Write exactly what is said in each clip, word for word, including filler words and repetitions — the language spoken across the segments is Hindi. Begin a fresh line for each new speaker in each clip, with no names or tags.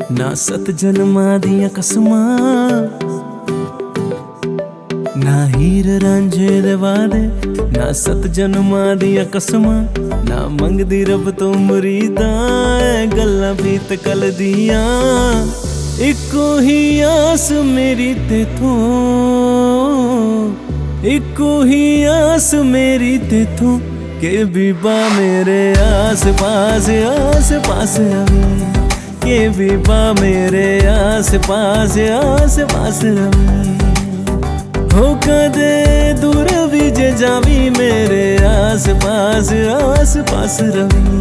ना सत जन्मां दियां कसमां, ना हीर रांझे दे वादे, ना सत जन्मां दियां कसमां, ना मंगदी रब तो मुरीदां गल्लां बीत कल दियां। इको ही आस मेरी तेथों, इको ही आस मेरी तेथों के बीबा मेरे आस पास आस पास रवे, के बीबा मेरे आस पास आस पास रवे। हो कदे दूर भी जे जावी मेरे आस पास आस पास रवे।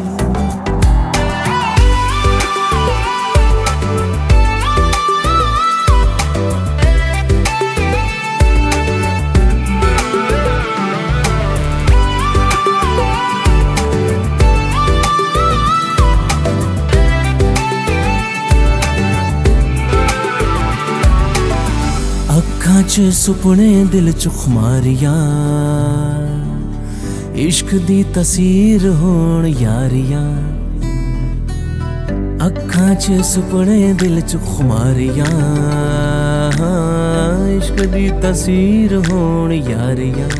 अखां च सुपने दिल च खुमारियां, इश्क दी तसीर होण यारियां। अखां च सुपने दिल च खुमारियां, इश्क दी तसीर होण यारियां।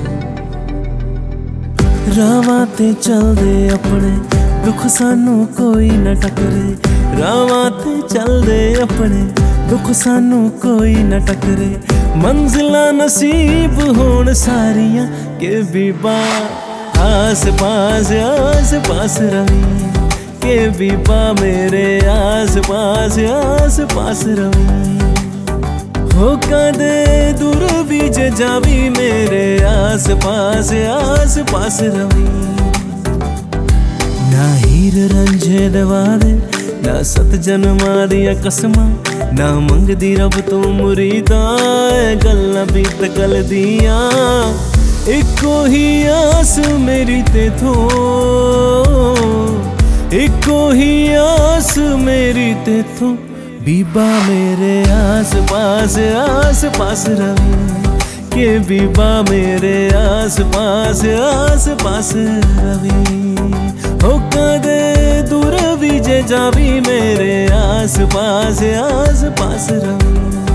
रावां ते चलदे अपने दुख सानू कोई न टकरे, रावां ते चलदे अपने दुख सानू कोई न टकरे। मंजिला नसीब होण सारियां के बीबा आस पास आस पास रवे, के बीबा मेरे आस पास आस पास रवे। हो कदे दूर भी जे जावी मेरे आस पास आस पास रवे। ना हीर रांझे दे वादे, ना सत जन्मां दियां कसमां, ना मंगदी रब तो मुरीदां गल्लां बीत कल दियां। इको ही आस मेरी तेथों, इको ही आस मेरी तेथों बीबा मेरे आस पास आस पास रवे, के बीबा मेरे आस पास आस पास रवे। हो कदे दूर भी जे जावी मेरे आस पास आस पास रवे।